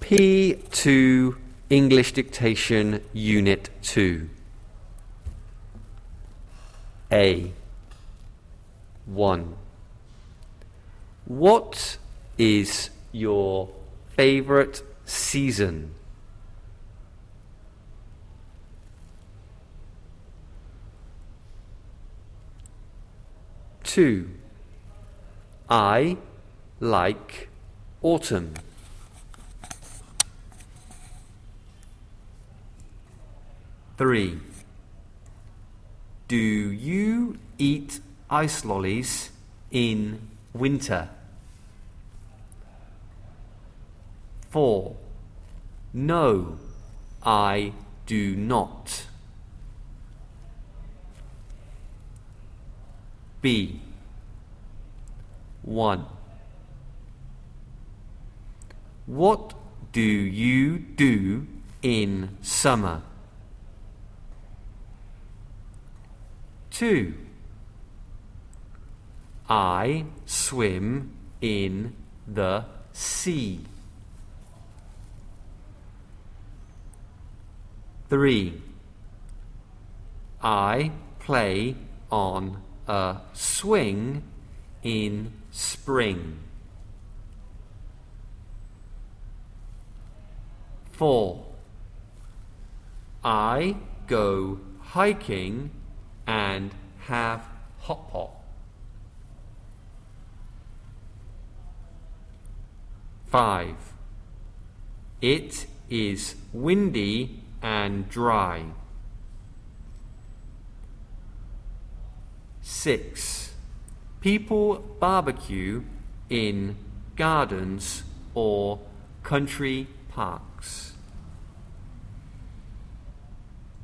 P2 English Dictation Unit 2. A. 1. What is your favorite season? Two. I like autumn. 3. Do you eat ice lollies in winter? 4. No, I do not. B. 1. What do you do in summer? 2. I swim in the sea. 3. I play on a swing in spring. 4. I go hiking and have hot pot. 5. It is windy and dry. 6. People barbecue in gardens or country parks.